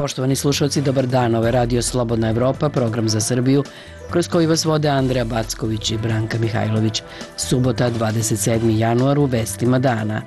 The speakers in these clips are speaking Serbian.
Poštovani slušalci, dobar dan. Ovo je Radio Slobodna Evropa, program za Srbiju, kroz koji vas vode Andreja Backović i Branka Mihajlović. Subota, 27. januar, u vestima dana.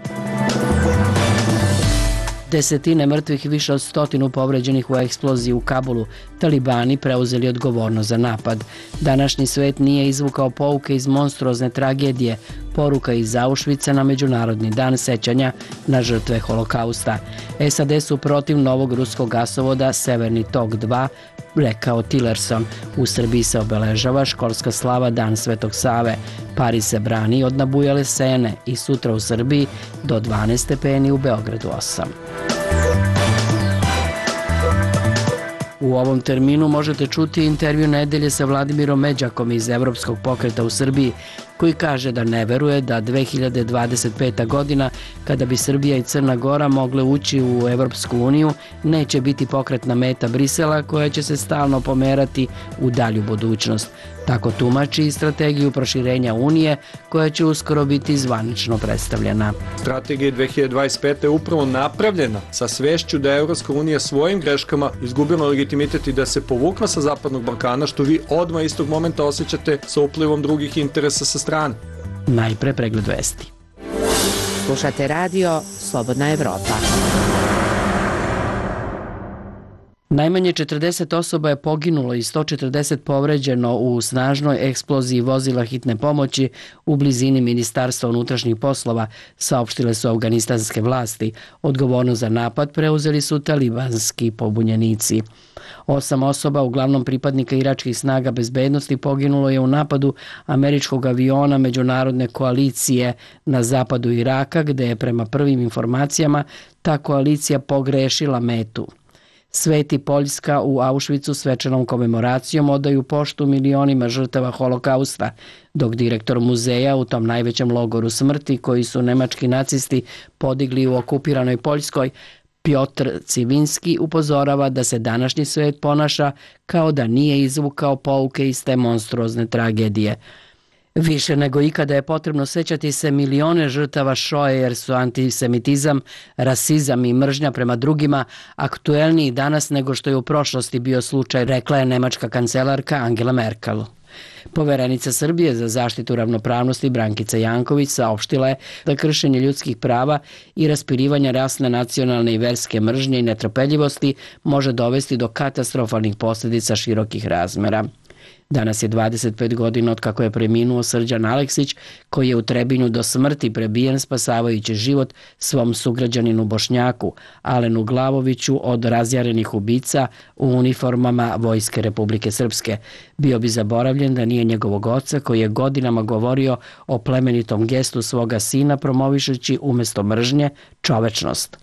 Desetine mrtvih i više od 100 povređenih u eksploziji u Kabulu. Talibani preuzeli odgovornost za napad. Današnji svet nije izvukao pouke iz monstruozne tragedije, poruka iz Auschwitza na Međunarodni dan sećanja na žrtve Holokausta. SAD su protiv novog ruskog gasovoda Severni tok 2, rekao Tillerson. U Srbiji se obeležava školska slava Dan Svetog Save. Pariz se brani od nabujale sene i sutra u Srbiji do 12 stepeni, u Beogradu 8. U ovom terminu možete čuti intervju nedelje sa Vladimirom Međakom iz Evropskog pokreta u Srbiji, koji kaže da ne veruje da 2025. godina, kada bi Srbija i Crna Gora mogle ući u Evropsku uniju, neće biti pokretna meta Brisela koja će se stalno pomerati u dalju budućnost. Tako tumači i strategiju proširenja Unije, koja će uskoro biti zvanično predstavljena. Strategija 2025. je upravo napravljena sa svešću da je Evropska unija svojim greškama izgubila legitimitet i da se povukla sa Zapadnog Balkana, što vi odmah istog momenta osjećate sa uplivom drugih interesa sa strane. Najpre pregled vesti. Slušate radio Slobodna Evropa. Najmanje 40 osoba je poginulo i 140 povređeno u snažnoj eksploziji vozila hitne pomoći u blizini Ministarstva unutrašnjih poslova, saopštile su afganistanske vlasti. Odgovornost za napad preuzeli su talibanski pobunjenici. 8 osoba, uglavnom pripadnika iračkih snaga bezbednosti, poginulo je u napadu američkog aviona međunarodne koalicije na zapadu Iraka, gde je prema prvim informacijama ta koalicija pogrešila metu. Svet i Poljska u Auschwitzu svečanom komemoracijom odaju poštu milionima žrtava Holokausta, dok direktor muzeja u tom najvećem logoru smrti, koji su nemački nacisti podigli u okupiranoj Poljskoj, Piotr Civinski, upozorava da se današnji svet ponaša kao da nije izvukao pouke iz te monstruozne tragedije. Više nego ikada je potrebno sećati se milione žrtava Šoje, jer su antisemitizam, rasizam i mržnja prema drugima aktuelniji danas nego što je u prošlosti bio slučaj, rekla je nemačka kancelarka Angela Merkel. Poverenica Srbije za zaštitu ravnopravnosti Brankica Janković saopštila je da kršenje ljudskih prava i raspirivanje rasne, nacionalne i verske mržnje i netrpeljivosti može dovesti do katastrofalnih posljedica širokih razmera. Danas je 25 godina od kako je preminuo Srđan Aleksić, koji je u Trebinju do smrti prebijen spasavajući život svom sugrađaninu Bošnjaku, Alenu Glavoviću, od razjarenih ubica u uniformama Vojske Republike Srpske. Bio bi zaboravljen da nije njegovog oca, koji je godinama govorio o plemenitom gestu svoga sina, promovišući umjesto mržnje čovečnost.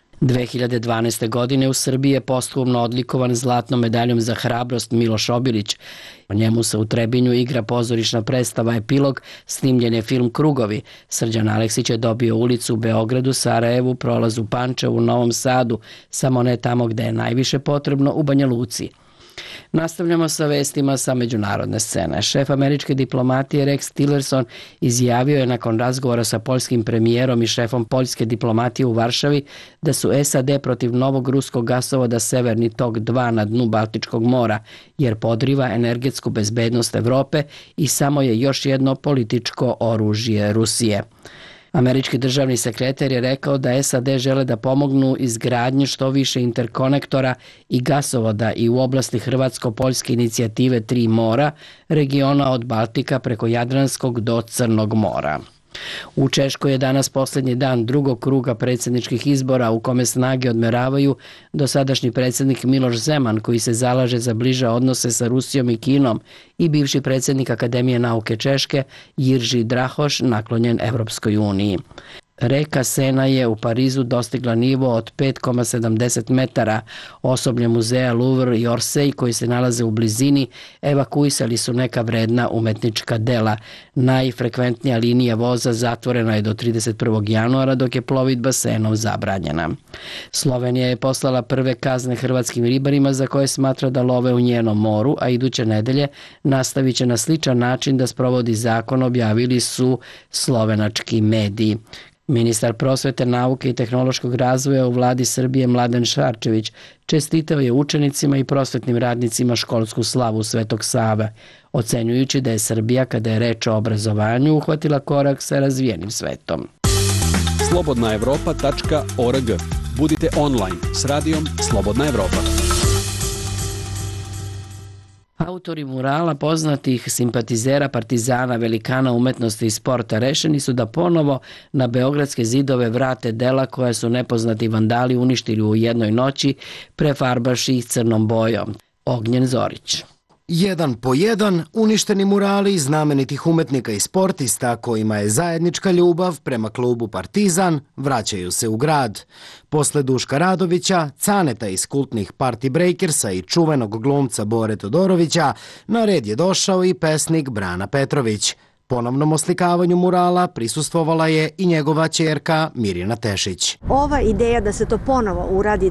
2012. godine u Srbiji je posthumno odlikovan zlatnom medaljom za hrabrost Miloš Obilić. O njemu se u Trebinju igra pozorišna predstava Epilog, snimljen je film Krugovi. Srđan Aleksić je dobio ulicu u Beogradu, Sarajevu, prolaz u Pančevu, Novom Sadu, samo ne tamo gde je najviše potrebno, u Banja Luci. Nastavljamo sa vestima sa međunarodne scene. Šef američke diplomatije Rex Tillerson izjavio je nakon razgovora sa poljskim premijerom i šefom poljske diplomatije u Varšavi da su SAD protiv novog ruskog gasovoda Severni tok 2 na dnu Baltičkog mora, jer podriva energetsku bezbednost Evrope i samo je još jedno političko oružje Rusije. Američki državni sekretar je rekao da SAD žele da pomognu izgradnji što više interkonektora i gasovoda i u oblasti hrvatsko-poljske inicijative Tri mora, regiona od Baltika preko Jadranskog do Crnog mora. U Češkoj je danas posljednji dan drugog kruga predsjedničkih izbora u kome snage odmeravaju dosadašnji predsjednik Miloš Zeman, koji se zalaže za bliže odnose sa Rusijom i Kinom, i bivši predsjednik Akademije nauke Češke Jirži Drahoš, naklonjen Evropskoj uniji. Reka Sena je u Parizu dostigla nivo od 5,70 metara. Osoblje muzeja Louvre i Orsay, koji se nalaze u blizini, evakuisali su neka vredna umetnička dela. Najfrekventnija linija voza zatvorena je do 31. januara, dok je plovidba Senom zabranjena. Slovenija je poslala prve kazne hrvatskim ribarima za koje smatra da love u njenom moru, a iduće nedelje nastavit će na sličan način da sprovodi zakon, objavili su slovenački mediji. Ministar prosvete, nauke i tehnološkog razvoja u vladi Srbije Mladen Šarčević čestitao je učenicima i prosvetnim radnicima školsku slavu Svetog Save, ocenjujući da je Srbija, kada je reč o obrazovanju, uhvatila korak sa razvijenim svetom. slobodnaevropa.org. Budite online s radijom Slobodna Evropa. Autori murala poznatih simpatizera Partizana, velikana umetnosti i sporta rešeni su da ponovo na beogradske zidove vrate dela koja su nepoznati vandali uništili u jednoj noći, prefarbaši ih crnom bojom. Ognjen Zorić. Jedan po jedan uništeni murali znamenitih umetnika i sportista kojima je zajednička ljubav prema klubu Partizan vraćaju se u grad. Posle Duška Radovića, Caneta iz kultnih Party Breakersa i čuvenog glumca Bore Todorovića, na red je došao i pesnik Brana Petrović. Ponovnom oslikavanju murala prisustvovala je i njegova ćerka Mirjana Tešić. Ova ideja da se to ponovo uradi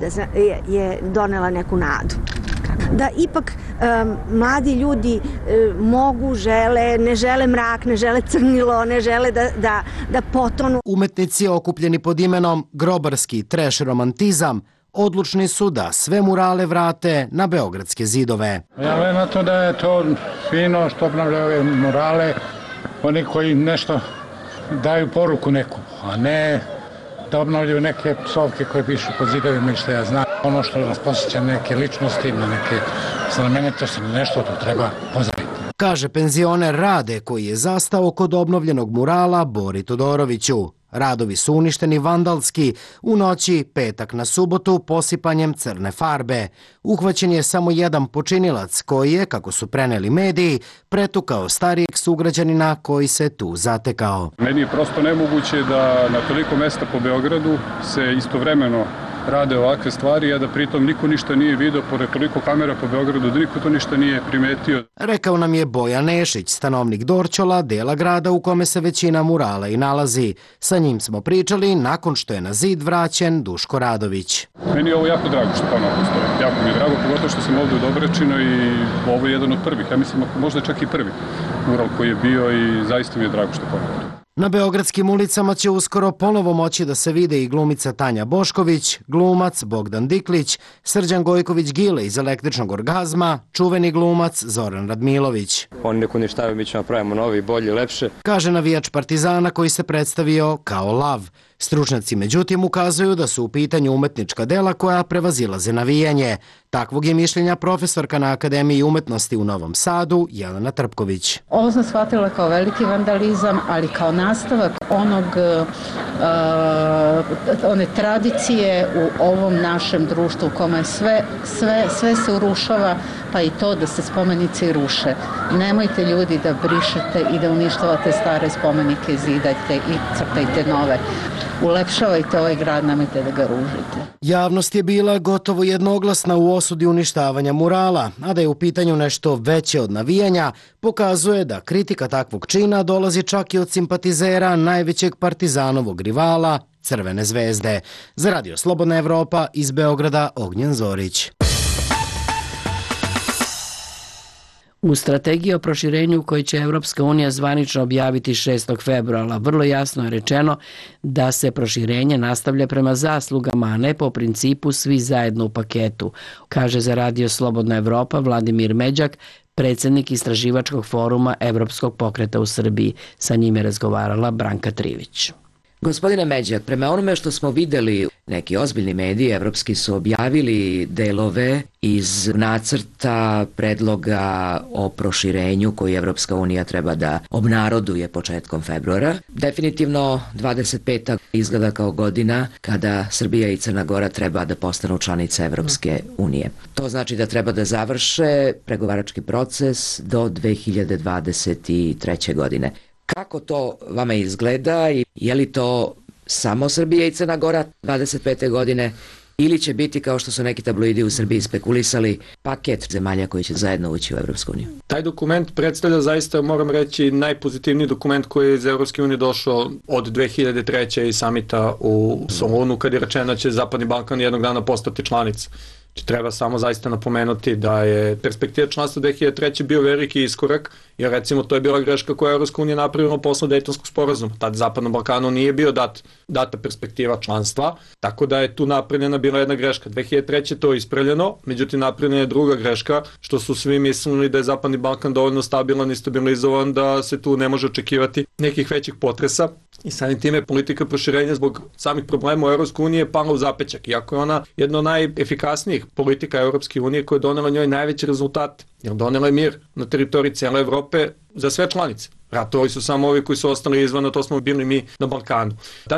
je donela neku nadu. Da ipak mladi ljudi mogu, žele, ne žele mrak, ne žele crnilo, ne žele da potonu. Umetnici okupljeni pod imenom grobarski trash romantizam odlučni su da sve murale vrate na beogradske zidove. Ja gledam na to da je to fino što obnavljaju ove murale, oni koji nešto daju poruku neku, a ne da obnavljaju neke psovke koje pišu po zidovima i što ja znam. Ono što nas posjeća neke ličnosti, na neke znamenitosti, nešto to treba pozdraviti. Kaže penzioner Rade koji je zastao kod obnovljenog murala Bori Todoroviću. Radovi su uništeni vandalski u noći petak na subotu posipanjem crne farbe. Uhvaćen je samo jedan počinilac koji je, kako su preneli mediji, pretukao starijeg sugrađanina koji se tu zatekao. Meni je prosto nemoguće da na toliko mesta po Beogradu se istovremeno rade ovakve stvari, a da pritom niko ništa nije vidio, pored toliko kamera po Beogradu, da niko to ništa nije primetio. Rekao nam je Bojan Nešić, stanovnik Dorćola, dela grada u kome se većina murala i nalazi. Sa njim smo pričali nakon što je na zid vraćen Duško Radović. Meni je ovo jako drago što ponovno postoji. Jako mi je drago, pogotovo što sam ovdje u Dobračinu i ovo je jedan od prvih. Ja mislim, možda čak i prvi mural koji je bio i zaista mi je drago što ponovno. Na beogradskim ulicama će uskoro ponovo moći da se vide i glumica Tanja Bošković, glumac Bogdan Diklić, Srđan Gojković-Gile iz Električnog orgazma, čuveni glumac Zoran Radmilović. Oni neko uništavaju, mi ćemo pravimo novi, bolji, lepše. Kaže navijač Partizana koji se predstavio kao lav. Stručnjaci međutim ukazuju da su u pitanju umetnička dela koja prevazilaze navijanje. Takvog je mišljenja profesorka na Akademiji umetnosti u Novom Sadu, Jelena Trpković. Ovo sam shvatila kao veliki vandalizam, ali kao nastavak one tradicije u ovom našem društvu u kome sve se urušava, pa i to da se spomenici ruše. Nemojte ljudi da brišete i da uništavate stare spomenike, zidajte i crtajte nove. Ulepšavajte ovaj grad, nemojte da ga ružite. Javnost je bila gotovo jednoglasna u osudi uništavanja murala, a da je u pitanju nešto veće od navijanja, pokazuje da kritika takvog čina dolazi čak i od simpatizera najvećeg Partizanovog rivala, Crvene zvezde. Za Radio Slobodna Evropa iz Beograda, Ognjen Zorić. U strategiji o proširenju koju će Evropska unija zvanično objaviti 6. februara vrlo jasno je rečeno da se proširenje nastavlja prema zaslugama, a ne po principu svi zajedno u paketu, kaže za Radio Slobodna Evropa Vladimir Međak, predsjednik istraživačkog foruma Evropskog pokreta u Srbiji. Sa njim je razgovarala Branka Trivić. Gospodine Međak, prema onome što smo videli, neki ozbiljni mediji evropski su objavili delove iz nacrta predloga o proširenju koji Evropska unija treba da obnaroduje početkom februara. Definitivno 25. izgleda kao godina kada Srbija i Crna Gora treba da postanu članice Evropske unije. To znači da treba da završe pregovarački proces do 2023. godine. Kako to vama izgleda i je li to samo Srbija i Crna Gora 25. godine ili će biti, kao što su neki tabloidi u Srbiji spekulisali, paket zemalja koji će zajedno ući u Evropsku uniju? Taj dokument predstavlja zaista, moram reći, najpozitivniji dokument koji je iz Evropske unije došao od 2003. i samita u Solunu, kad je rečeno će Zapadni Balkan jednog dana postati članica. Treba samo zaista napomenuti da je perspektiva članstva 2003. bio veliki iskorak, jer recimo to je bila greška koja je Evropska unija napravila posle Dejtonskog sporazuma. Tad Zapadnom Balkanu nije bio data perspektiva članstva, tako da je tu napravljena bila jedna greška. 2003. to je ispravljeno, međutim napravljena je druga greška, što su svi mislili da je Zapadni Balkan dovoljno stabilan i stabilizovan da se tu ne može očekivati nekih većih potresa. I samim time politika proširenja zbog samih problema u Evropskoj uniji je pala u zapećak, iako je ona jedna od najefikasnijih politika Evropske unije koja je donela njoj najveće rezultate, jer donela je mir na teritoriji cijele Evrope za sve članice. Ratovi su samo ovi koji su ostali izvan, a to smo bili mi na Balkanu. Ta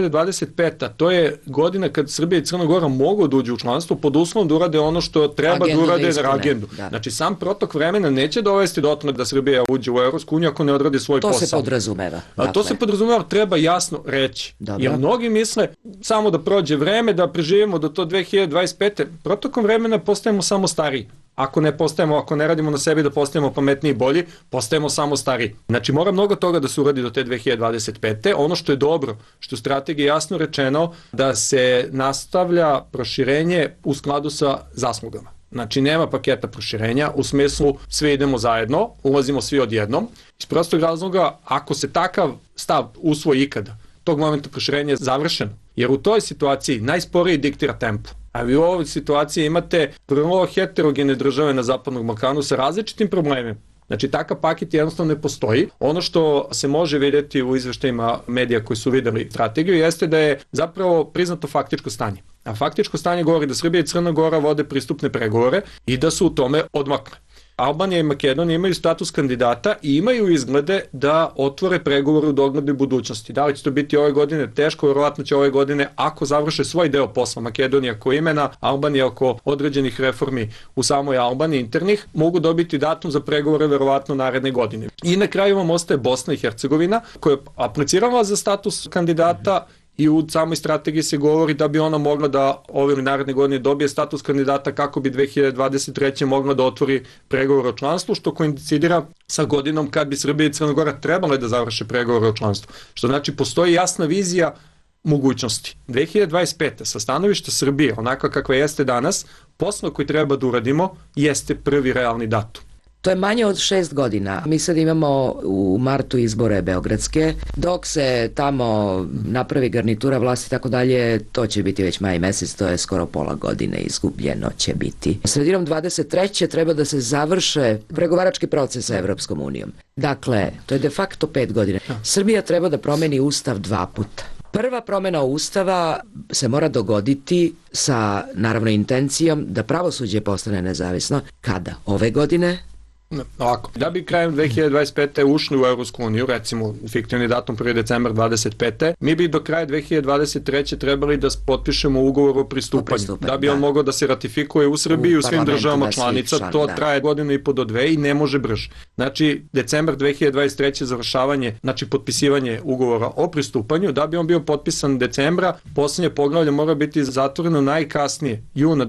2025. to je godina kad Srbija i Crna Gora mogu da uđu u članstvo pod uslovom da urade ono što treba da urade na agendu. Da. Znači sam protok vremena neće dovesti do toga da Srbija uđe u Evropsku uniju ako ne odradi svoj posao. To se podrazumeva. To se podrazumeva, treba jasno reći. Dobro. Jer mnogi misle samo da prođe vreme, da preživimo do to 2025. Protokom vremena postajemo samo stariji. Ako ne radimo na sebi da postajemo pametniji i bolji, postajemo samo stariji. Znači mora mnogo toga da se uradi do te 2025. Ono što je dobro, što u strategiji jasno rečeno da se nastavlja proširenje u skladu sa zaslugama. Znači nema paketa proširenja u smislu svi idemo zajedno, ulazimo svi odjednom. Iz prostog razloga, ako se takav stav usvoji ikada, tog momenta proširenja je završeno. Jer u toj situaciji najsporiji diktira tempo. A vi u ovoj situaciji imate vrlo heterogene države na Zapadnom Balkanu sa različitim problemima. Znači, takav paket jednostavno ne postoji. Ono što se može vidjeti u izveštajima medija koji su videli strategiju jeste da je zapravo priznato faktičko stanje. A faktičko stanje govori da Srbija i Crna Gora vode pristupne pregovore i da su u tome odmakle. Albanija i Makedonija imaju status kandidata i imaju izglede da otvore pregovore u doglednoj budućnosti. Da li će to biti ove godine? Teško, verovatno će ove godine, ako završe svoj deo posla, Makedonija oko imena, Albanija oko određenih reformi u samoj Albaniji internih, mogu dobiti datum za pregovore verovatno naredne godine. I na kraju vam ostaje Bosna i Hercegovina, koja je aplicirala za status kandidata i u samoj strategiji se govori da bi ona mogla da ove ili naredne godine dobije status kandidata kako bi 2023. mogla da otvori pregovor o članstvu, što koincidira sa godinom kad bi Srbija i Crna Gora trebale da završe pregovor o članstvu. Što znači postoji jasna vizija mogućnosti. 2025. sa stanovišta Srbije, onako kakva jeste danas, posao koji treba da uradimo jeste prvi realni datum. To je manje od 6 godina. Mi sad imamo u martu izbore beogradske. Dok se tamo napravi garnitura vlasti i tako dalje, to će biti već maj mesec, to je skoro pola godine izgubljeno će biti. Sredinom 23. treba da se završe pregovarački proces sa Evropskom unijom. Dakle, to je de facto 5 godina. Srbija treba da promeni ustav 2 puta. Prva promjena Ustava se mora dogoditi sa, naravno, intencijom da pravosuđe postane nezavisno. Kada? Ove godine? Ovako, da bi krajem 2025. ušli u Evropsku uniju, recimo fiktivni datum 1. decembar 25. mi bi do kraja 2023. trebali da potpišemo ugovor o pristupanju. Da bi on mogao da se ratifikuje u Srbiji i u svim državama članica, to traje godinu i po do 2 i ne može brže. Znači, decembar 2023. završavanje, znači potpisivanje ugovora o pristupanju, da bi on bio potpisan decembra, posljednje poglavlje mora biti zatvoreno najkasnije juna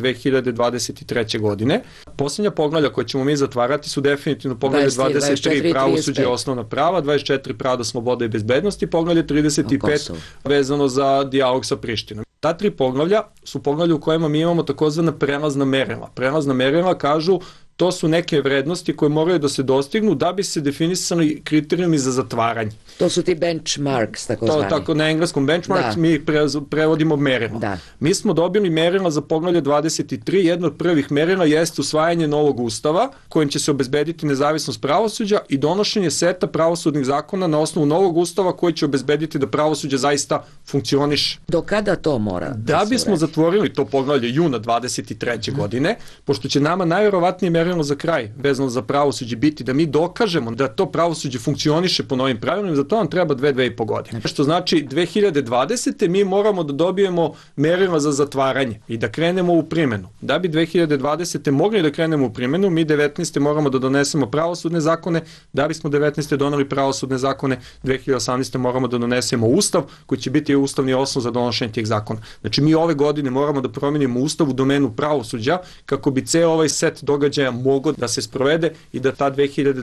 2023. godine. Posljednja poglavlja koje ćemo mi zatvarati su definitivno poglavlje 23 pravosuđe i osnovna prava, 24 prava, sloboda i bezbednosti, poglavlje 35 vezano za dijalog sa Prištinom. Ta 3 poglavlja su poglavlja u kojima mi imamo takozvana prelazna merila. Prelazna merila kažu to su neke vrednosti koje moraju da se dostignu da bi se definisali kriterijumi za zatvaranje. To su ti benchmarks, tako zvani. To tako na engleskom benchmarks, mi ih prevodimo merila. Da. Mi smo dobili merila za poglavlje 23, jedno od prvih merila jeste usvajanje novog ustava kojim će se obezbediti nezavisnost pravosuđa i donošenje seta pravosudnih zakona na osnovu novog ustava koji će obezbediti da pravosuđe zaista funkcioniše. Do kada to mora? Da bismo zatvorili to poglavlje juna 23. godine, pošto će nama najverovatnije merilo za kraj vezano za pravosuđe biti da mi dokažemo da to pravosuđe funkcioniše po novim pravilima, za to nam treba 2,5 godine. Što znači 2020. mi moramo da dobijemo merila za zatvaranje i da krenemo u primjenu. Da bi 2020. mogli da krenemo u primjenu, mi 19. moramo da donesemo pravosudne zakone, da bismo 19. doneli pravosudne zakone, 2018. moramo da donesemo ustav koji će biti ustavni osnov za donošenje tih zakona. Znači mi ove godine moramo da promenimo ustav u domenu pravosuđa kako bi ceo ovaj set događaja mogao da se sprovede i da ta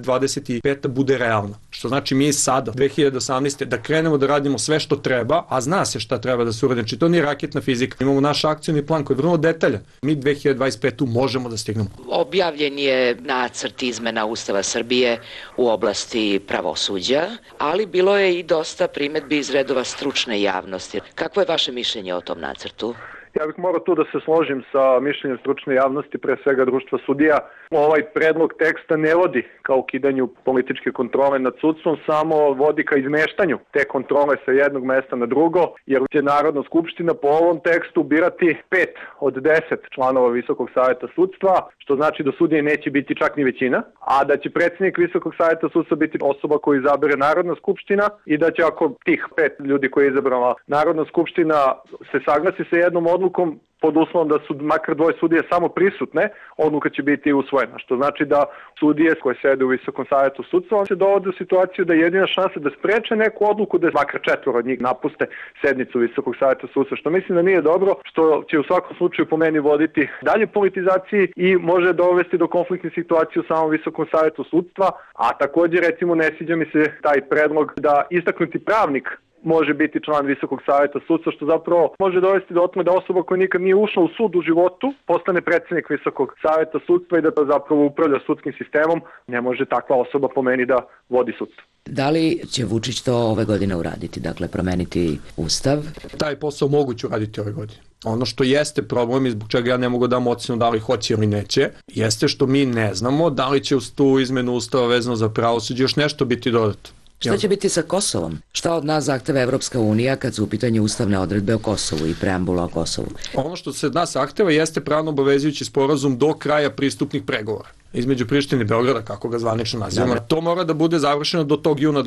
2025. bude realna. Što znači mi sada, 2018. da krenemo da radimo sve što treba, a zna se šta treba da se uradi. Znači to nije raketna fizika. Imamo naš akcioni plan koji je vrlo detaljan. Mi 2025. možemo da stignemo. Objavljen je nacrt izmena Ustava Srbije u oblasti pravosuđa, ali bilo je i dosta primedbi iz redova stručne javnosti. Kako je vaše mišljenje o tom nacrtu? Ja bih morao tu da se složim sa mišljenjem stručne javnosti, pre svega društva sudija. Ovaj predlog teksta ne vodi ka ukidanju političke kontrole nad sudstvom, samo vodi ka izmeštanju te kontrole sa jednog mesta na drugo, jer će Narodna skupština po ovom tekstu birati 5 od 10 članova Visokog saveta sudstva, što znači da sudije neće biti čak ni većina, a da će predsjednik Visokog saveta sudstva biti osoba koju izabere Narodna skupština i da će ako tih 5 ljudi koji je izabrala Narodna skupština se saglasi sa jednom odlukom, pod uslovom da su makar dvoje sudije samo prisutne, odluka će biti usvojena. Što znači da sudije koje sede u Visokom savjetu sudstva se dovode u situaciju da je jedina šansa da spreče neku odluku da makar 4 od njih napuste sednicu Visokog savjeta sudstva. Što mislim da nije dobro, što će u svakom slučaju po meni voditi dalje politizaciji i može dovesti do konfliktnih situacija u samom Visokom savjetu sudstva, a također recimo ne sviđa mi se taj predlog da istaknuti pravnik može biti član Visokog savjeta sudstva, što zapravo može dovesti do otme da osoba koja nikad nije ušla u sud u životu postane predsjednik Visokog savjeta sudstva i da zapravo upravlja sudskim sistemom. Ne može takva osoba po meni da vodi sudstvo. Da li će Vučić to ove godine uraditi, dakle promeniti ustav? Taj posao moguće uraditi ove godine. Ono što jeste problem i zbog čega ja ne mogu da dam ocenu da li hoće ili neće, jeste što mi ne znamo da li će uz tu izmenu ustava vezano za pravosuđe još nešto biti dodato. Šta će biti sa Kosovom? Šta od nas zahteva Evropska unija kad su u pitanju ustavne odredbe o Kosovu i preambula o Kosovu? Ono što se od nas zahteva jeste pravno obavezujući sporazum do kraja pristupnih pregovora između Prištine i Beograda, kako ga zvanično nazivamo. To mora da bude završeno do tog juna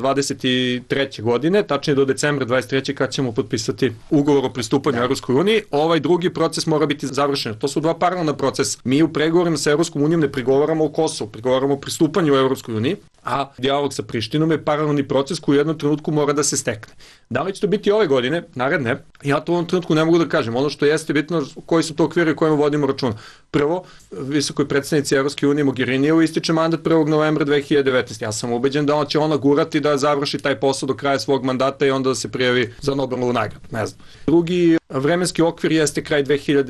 23. godine, tačnije do decembra 23. kad ćemo potpisati ugovor o pristupanju Evropskoj uniji. Ovaj drugi proces mora biti završen. To su dva paralelna procesa. Mi u pregovorima sa Evropskom unijom ne pregovaramo o Kosovu, pregovaramo o pristupanju u Evropskoj uniji, a dijalog sa Prištinom je paralelni proces koji u jednom trenutku mora da se stekne. Da li će to biti ove godine, naredne, ja to u ovom trenutku ne mogu da kažem. Ono što jeste bitno, koji su to okviri kojima vodimo računa. Prvo, visokoj predstavnici Evropske unije Mogherinijevu ističe mandat 1. novembra 2019. Ja sam ubeđen da će ona gurati da završi taj posao do kraja svog mandata i onda da se prijavi za Nobelovu nagradu. Ne znam. Drugi vremenski okvir jeste kraj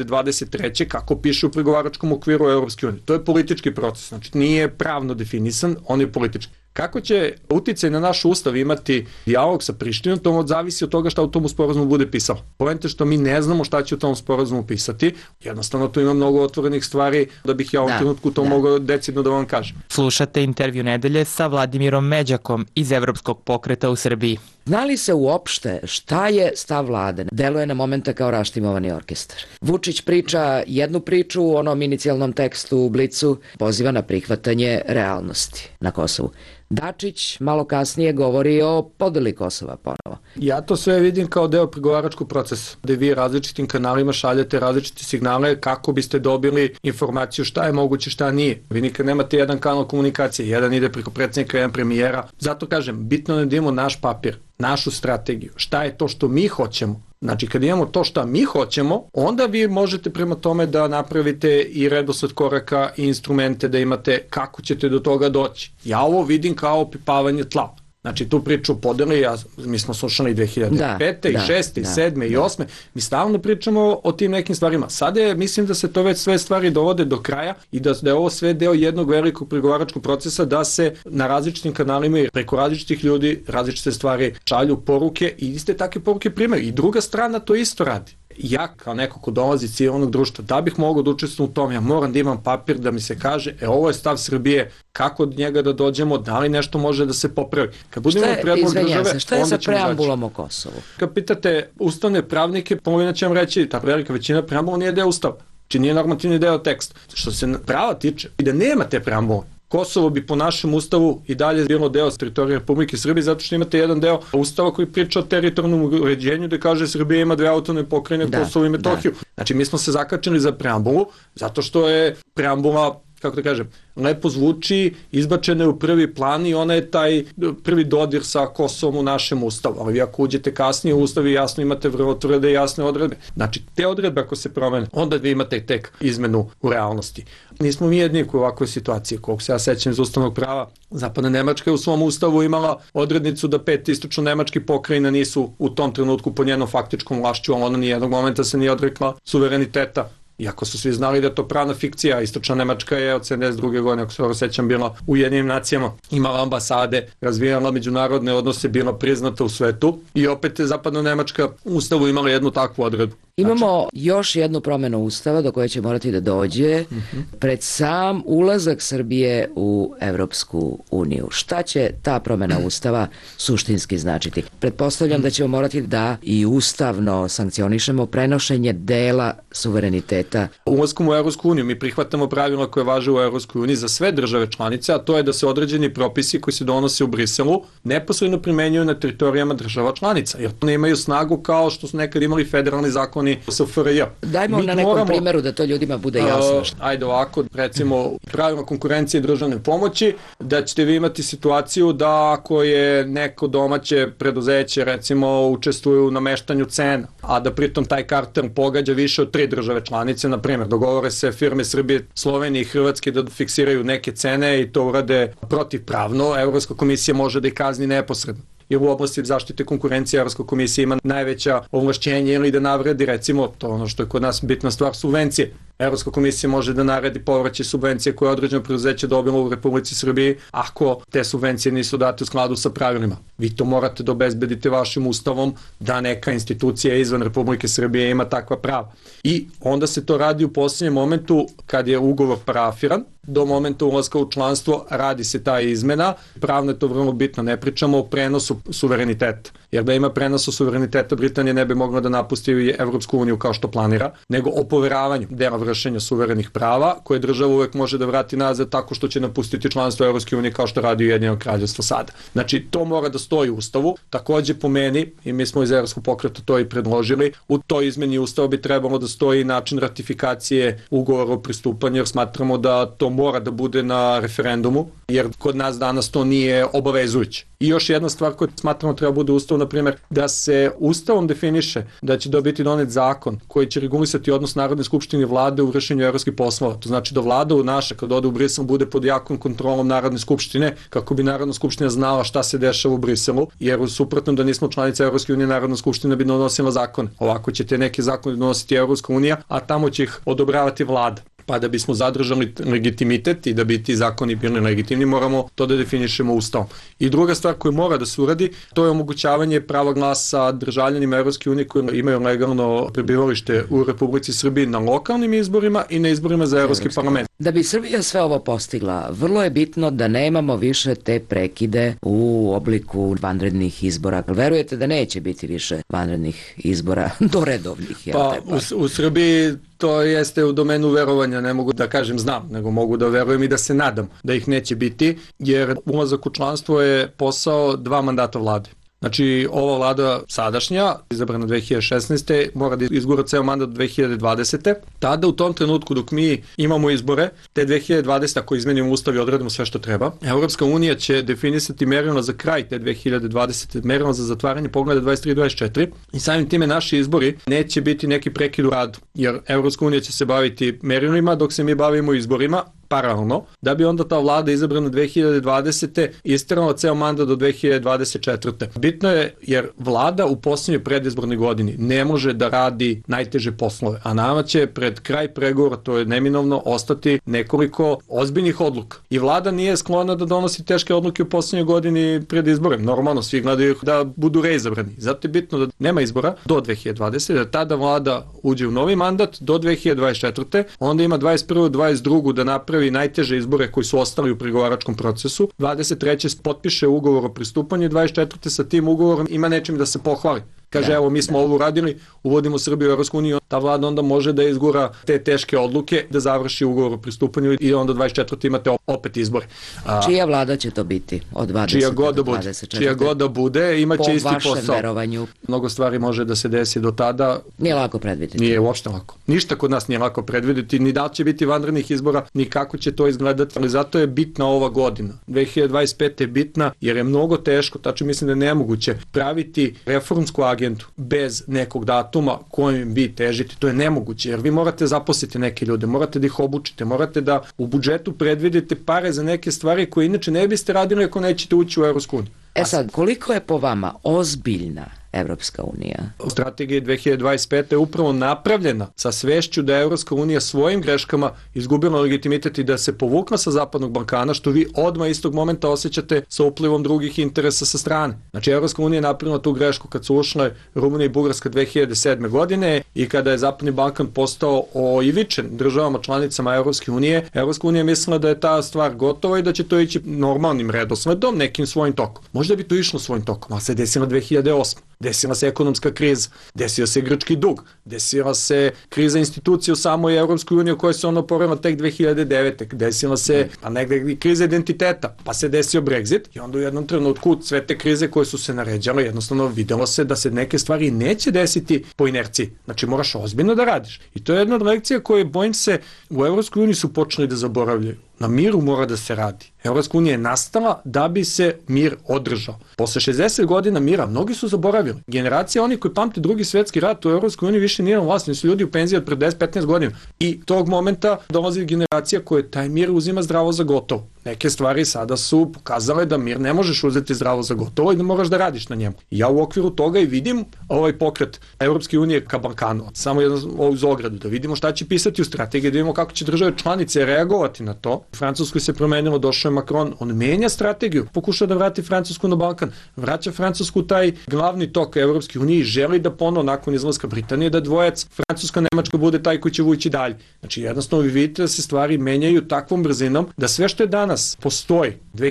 2023. kako piše u pregovaračkom okviru Evropske unije. To je politički proces, znači nije pravno definisan, on je politički. Kako će uticaj na naš ustav imati dijalog sa Prištinom, to zavisi od toga šta u tom sporazumu bude pisalo. Poenta što mi ne znamo šta će u tom sporazumu pisati, jednostavno tu ima mnogo otvorenih stvari da bih ja u ovom trenutku to mogao decidno da vam kažem. Slušate intervju nedelje sa Vladimirom Međakom iz Evropskog pokreta u Srbiji. Zna li se uopšte šta je stav vlade? Deluje na momenta kao raštimovani orkestar. Vučić priča jednu priču u onom inicijalnom tekstu u Blicu, poziva na prihvatanje realnosti na Kosovu. Dačić malo kasnije govori o podeli Kosova ponovo. Ja to sve vidim kao deo pregovaračkog procesa, gde vi različitim kanalima šaljete različite signale kako biste dobili informaciju šta je moguće, šta nije. Vi nikad nemate jedan kanal komunikacije, jedan ide preko predsjednika, jedan premijera. Zato kažem, bitno je da imamo naš papir, našu strategiju, šta je to što mi hoćemo. Znači, kad imamo to što mi hoćemo, onda vi možete prema tome da napravite i redosled koraka i instrumente da imate kako ćete do toga doći. Ja ovo vidim kao opipavanje tla. Znači, tu priču podeli, mi smo slušali 2005. i 6. i 7. i 8. Mi stalno pričamo o tim nekim stvarima. Sada je, mislim da se to već sve stvari dovode do kraja i da je ovo sve deo jednog velikog pregovaračkog procesa da se na različitim kanalima i preko različitih ljudi različite stvari šalju poruke i iste takve poruke primaju. I druga strana to isto radi. Ja kao neko ko dolazi iz civilnog društva, da bih mogao da učestvujem u tom, ja moram da imam papir da mi se kaže, ovo je stav Srbije, kako od njega da dođemo, da li nešto može da se popravi. Kad budemo predlog države, šta je sa preambulom o Kosovu? Kad pitate ustavne pravnike, polovina će vam reći, ta velika većina preambula nije deo ustava, či nije normativni deo teksta. Što se prava tiče, i da nema te preambule, Kosovo bi po našem ustavu i dalje bilo deo teritorije Republike Srbije, zato što imate jedan deo ustava koji priča o teritorijalnom uređenju gde kaže Srbija ima 2 autonomne pokrajine, Kosovo i Metohiju. Znači mi smo se zakačili za preambulu, zato što je preambula kako da kažem, lepo zvuči, izbačena je u prvi plan i ona je taj prvi dodir sa Kosovom u našem ustavu. Ali vi ako uđete kasnije u ustav i jasno imate vrlo tvrde i jasne odredbe. Znači, te odredbe ako se promene, onda vi imate tek izmenu u realnosti. Nismo mi jedni u ovakvoj situaciji, koliko se ja sećam iz ustavnog prava. Zapadna Nemačka je u svom ustavu imala odrednicu da 5 istočno-nemačkih pokrajina nisu u tom trenutku po njenom faktičkom vlašću, ali ona nijednog momenta se nije odrekla suvereniteta. Iako su svi znali da je to pravna fikcija, istočna Nemačka je od 72. godine, ako se dobro sećam, bila u Ujedinjenim nacijama, imala ambasade, razvijala međunarodne odnose, bila priznata u svetu i opet je zapadna Nemačka u ustavu imala jednu takvu odredbu. Imamo još jednu promjenu ustava do koje će morati da dođe pred sam ulazak Srbije u Evropsku uniju. Šta će ta promjena ustava suštinski značiti? Pretpostavljam da ćemo morati da i ustavno sankcionišemo prenošenje dela suvereniteta. Ulaskom u Evropsku uniju mi prihvatamo pravila koje važe u Evropskoj uniji za sve države članice, a to je da se određeni propisi koji se donose u Briselu neposredno primenjuju na teritorijama država članica, jer ne imaju snagu kao što su nekad imali federalni zakoni SFRJ. Dajmo na nekom primjeru da to ljudima bude jasno. Ajde ovako, recimo pravilno konkurencije i državne pomoći, da ćete vi imati situaciju da ako je neko domaće preduzeće recimo učestvuje u nameštanju cena, a da pritom taj kartel pogađa više od 3 države članice, na primjer, dogovore se firme Srbije, Slovenije i Hrvatske da fiksiraju neke cene i to urade protivpravno, Evropska komisija može da ih kazni neposredno. Jer u oblasti zaštite konkurencije Evropska komisija ima najveća ovlašćenja ili da navredi, recimo, to ono što je kod nas bitna stvar, subvencije. Evropska komisija može da naredi povraćaj subvencije koje je određeno preduzeće dobilo u Republici Srbiji ako te subvencije nisu date u skladu sa pravilima. Vi to morate da obezbedite vašim ustavom da neka institucija izvan Republike Srbije ima takva prava. I onda se to radi u posljednjem momentu kad je ugovor parafiran, do momenta ulaska u članstvo radi se ta izmena. Pravno je to vrlo bitno, ne pričamo o prenosu suvereniteta. Jer da ima prenosu suvereniteta, Britanija ne bi mogla da napusti Evropsku uniju kao što planira, nego o poveravanju dela vršenja suverenih prava, koje država uvek može da vrati nazad tako što će napustiti članstvo Evropske unije kao što radi Ujedinjeno kraljevstvo sada. Znači, to mora da stoji u ustavu. Takođe po meni, i mi smo iz Evropskog pokreta to i predložili, u toj izmeni ustava bi trebalo da stoji način ratifikacije ugovora o pristupanju, jer smatramo da to mora da bude na referendumu, jer kod nas danas to nije obavezujuće. I još jedna stvar koju smatramo treba bude u ustavu, na primjer, da se ustavom definiše da će biti donet zakon koji će regulisati odnos Narodne skupštine i vlade u vršenju evropskih poslova. To znači da vlada u naša, kad ode u Brisel, bude pod jakom kontrolom Narodne skupštine, kako bi Narodna skupština znala šta se dešava u Briselu, jer u suprotnom da nismo članice Evropske unije, Narodna skupština bi donosila zakone. Ovako ćete neke zakone donositi Evropska unija, a tamo će ih odobravati vlada. Pa da bismo zadržali legitimitet i da bi ti zakoni bili legitimni, moramo to da definišemo ustavom. I druga stvar koju mora da se uradi, to je omogućavanje prava glasa državljanima Evropske unije koji imaju legalno prebivalište u Republici Srbiji na lokalnim izborima i na izborima za Evropski parlament. Da bi Srbija sve ovo postigla, vrlo je bitno da nemamo više te prekide u obliku vanrednih izbora. Verujete da neće biti više vanrednih izbora do redovnih? Pa u Srbiji to jeste u domenu verovanja, ne mogu da kažem znam, nego mogu da verujem i da se nadam da ih neće biti, jer ulazak u članstvo je posao 2 mandata vlade. Znači, ova vlada sadašnja, izabrana 2016. mora da izgura ceo mandat 2020. Tada u tom trenutku dok mi imamo izbore, te 2020. ako izmenimo ustav i odredimo sve što treba, Evropska unija će definisati merila za kraj te 2020. merila za zatvaranje pogleda 23 i 24 i samim time naši izbori neće biti neki prekid u radu, jer Evropska unija će se baviti merilima dok se mi bavimo izborima, paralelno, da bi onda ta vlada izabrana 2020. isterala ceo mandat do 2024. Bitno je jer vlada u posljednjoj predizbornoj godini ne može da radi najteže poslove, a nama će pred kraj pregovora, to je neminovno, ostati nekoliko ozbiljnih odluka. I vlada nije sklona da donosi teške odluke u posljednjoj godini pred izborem. Normalno, svi gledaju da budu reizabrani. Zato je bitno da nema izbora do 2020. da tada vlada uđe u novi mandat do 2024. Onda ima 21. 22. da napravi najteže izbore koji su ostali u pregovaračkom procesu. 23. potpiše ugovor o pristupanju, 24. sa tim ugovorom ima nečim da se pohvali. kaže evo mi smo ovo uradili, uvodimo Srbiju u Evropsku uniju, ta vlada onda može da izgura te teške odluke, da završi ugovor o pristupanju i onda 24. imate opet izbore. Čija vlada će to biti od 20. do 24. Čija god da bude, imaće isti posao. Po vašem verovanju. Mnogo stvari može da se desi do tada. Nije lako predvidjeti. Nije uopšte lako. Ništa kod nas nije lako predvidjeti, ni da li će biti vanrednih izbora, ni kako će to izgledati, ali zato je bitna ova godina. 2025. je bitna jer je mnogo teško, tačno mislim da je nemoguće praviti reformsku agendu bez nekog datuma kojim vi težite. To je nemoguće jer vi morate zaposliti neke ljude, morate da ih obučite, morate da u budžetu predvidite pare za neke stvari koje inače ne biste radili ako nećete ući u Evropsku uniju. Sad, koliko je po vama ozbiljna Evropska unija? Strategija 2025. je upravo napravljena sa svešću da je Evropska unija svojim greškama izgubila legitimitet i da se povukla sa Zapadnog Balkana, što vi odmah istog momenta osjećate sa uplivom drugih interesa sa strane. Znači, Evropska unija je napravila tu grešku kad su ušle Rumunija i Bugarska 2007. godine i kada je Zapadni Balkan postao oivičen državama članicama Evropske unije, Evropska unija je mislila da je ta stvar gotova i da će to ići normalnim redosledom, nekim svojim tokom. Možda bi to išlo svojim tokom, ali se desila 2008. Desila se ekonomska kriza, desio se grčki dug, desila se kriza institucija u samoj Evropskoj uniji koja se oporavila tek 2009. Desila se negde kriza identiteta, pa se desio Brexit i onda u jednom trenutku sve te krize koje su se naređale, jednostavno videlo se da se neke stvari neće desiti po inerciji. Znači moraš ozbiljno da radiš. I to je jedna od lekcija koje, bojim se, u Evropskoj uniji su počeli da zaboravljaju. Na miru mora da se radi. Evropska unija je nastala da bi se mir održao. Posle 60 godina mira mnogi su zaboravili. Generacija onih koji pamte Drugi svjetski rat u Evropskoj uniji više nije na vlasti, su ljudi u penziji od pre 10-15 godina. I tog momenta dolazi generacija koja taj mir uzima zdravo za gotovo. Neke stvari sada su pokazale da mir ne možeš uzeti zdravo za gotovo i da moraš da radiš na njemu. I ja u okviru toga i vidim ovaj pokret Evropske unije ka Balkanu. Samo jedno uz ogradu, da vidimo šta će pisati u strategiji, da vidimo kako će države članice reagovati na to. U Francuskoj se promenilo, došao je Macron, on menja strategiju, pokušao da vrati Francusku na Balkan, vraća Francusku taj glavni tok Evropske unije i želi da ponovo nakon izlaska Britanije da dvojac Francuska-Nemačka bude taj koji će vući dalje. Znači jednostavno vi vidite da se stvari menjaju takvom brzinom da sve što je danas postoji,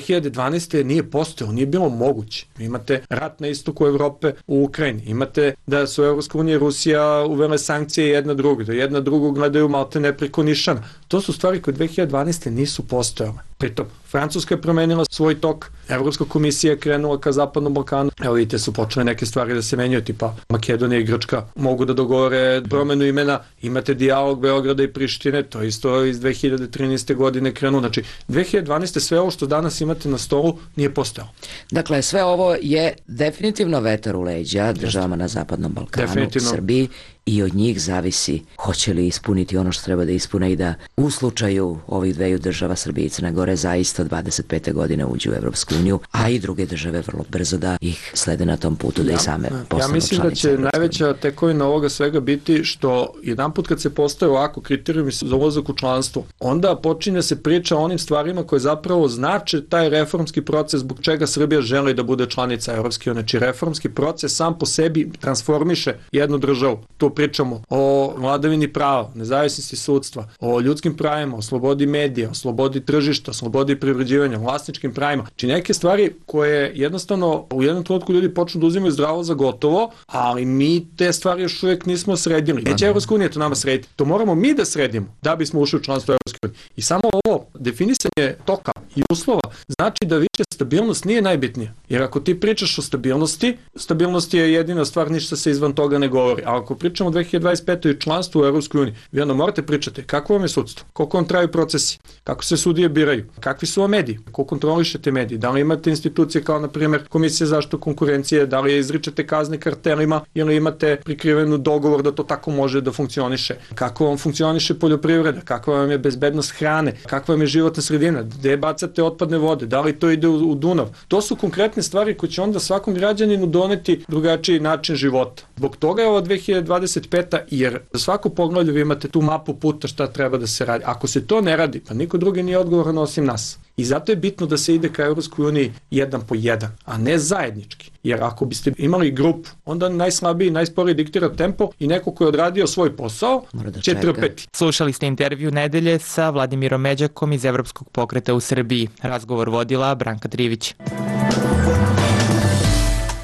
2012. nije postojalo, nije bilo moguće. Vi imate rat na istoku Evrope u Ukrajini, imate da su Evropska unija i Rusija uvele sankcije jedna drugu, da jedna drugu gledaju malte ne preko nišana. To su stvari koje 2012. nisu postojale. Pritom, Francuska je promenila svoj tok, Evropska komisija je krenula ka Zapadnom Balkanu. Evo vidite, su počele neke stvari da se menjaju, tipa Makedonija i Grčka mogu da dogovore promenu imena, imate dijalog Beograda i Prištine, to isto iz 2013. godine krenulo. Znači, 2012. sve ovo što danas imate na stolu nije postojalo. Dakle, sve ovo je definitivno vetar u leđa državama na Zapadnom Balkanu, Srbiji, i od njih zavisi hoće li ispuniti ono što treba da ispune i da u slučaju ovih dveju država, Srbije i Crne Gore, zaista 25. godine uđu u Evropsku uniju, a i druge države vrlo brzo da ih slede na tom putu da i same postanu članice. Ja mislim da će najveća tekovina ovoga svega biti što jedan put kad se postaje ovako kriterijumi za ulazak u članstvo, onda počinje se priča o onim stvarima koje zapravo znače taj reformski proces zbog čega Srbija želi da bude članica Evropske unije. Znači reformski proces sam po sebi transformiše jednu državu. Tu pričamo o vladavini prava, nezavisnosti sudstva, o ljudskim pravima, o slobodi medija, o slobodi tržišta, o slobodi privređivanja, vlasničkim pravima. Znači neke stvari koje jednostavno u jednom trenutku ljudi počnu da uzimaju zdravo za gotovo, ali mi te stvari još uvijek nismo sredili. Neće Evropska unija to nama srediti. To moramo mi da sredimo da bismo ušli u članstvo Evropske unije. I samo ovo definisanje toka i uslova znači da više stabilnost nije najbitnija. Jer ako ti pričaš o stabilnosti, stabilnost je jedina stvar, ništa se izvan toga ne govori. A ako pričamo o 2025. članstvu u Evropskoj uniji, vi onda morate pričati kako vam je sudstvo, koliko vam traju procesi, kako se sudije biraju, kakvi su vam mediji, ko kontrolišete mediji, da li imate institucije kao na primjer Komisija za zaštitu konkurencije, da li izričete kazne kartelima ili imate prikrivenu dogovor da to tako može da funkcioniše, kako vam funkcioniše poljoprivreda, kakva vam je bezbednost hrane, kakva vam je životna sredina, gde bacate otpadne vode, da li to ide u Dunav. To su konkretne stvari koje će onda svakom građaninu doneti drugačiji način života. Zbog toga je ovo 2025. jer za svako poglavlje vi imate tu mapu puta šta treba da se radi. Ako se to ne radi, pa niko drugi nije odgovoran osim nas. I zato je bitno da se ide ka Evropskoj uniji jedan po jedan, a ne zajednički. Jer ako biste imali grupu, onda najslabiji, najsporiji diktira tempo i neko ko je odradio svoj posao će trpeti. Slušali ste intervju nedelje sa Vladimirom Međakom iz Evropskog pokreta u Srbiji. Razgovor vodila Branka Trivić.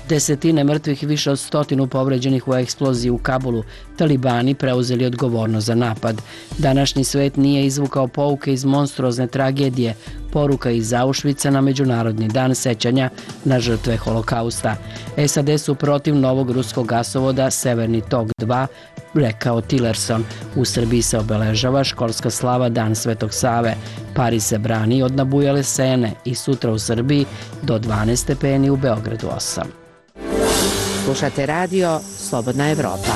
Desetine mrtvih i više od 100 povređenih u eksploziji u Kabulu, talibani preuzeli odgovornost za napad. Današnji svet nije izvukao pouke iz monstruozne tragedije, poruka iz Auschwitza na Međunarodni dan sećanja na žrtve holokausta. SAD su protiv novog ruskog gasovoda Severni tok 2, rekao Tillerson. U Srbiji se obeležava školska slava Dan Svetog Save. Pariz se brani od nabujale Sene i sutra u Srbiji do 12 stepeni, u Beogradu 8. Slušate radio Slobodna Evropa.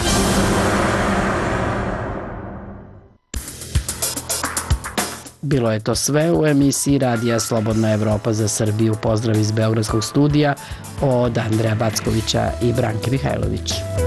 Bilo je to sve u emisiji Radija Slobodna Evropa za Srbiju. Pozdrav iz Beogradskog studija od Andreja Backovića i Branke Mihajlović.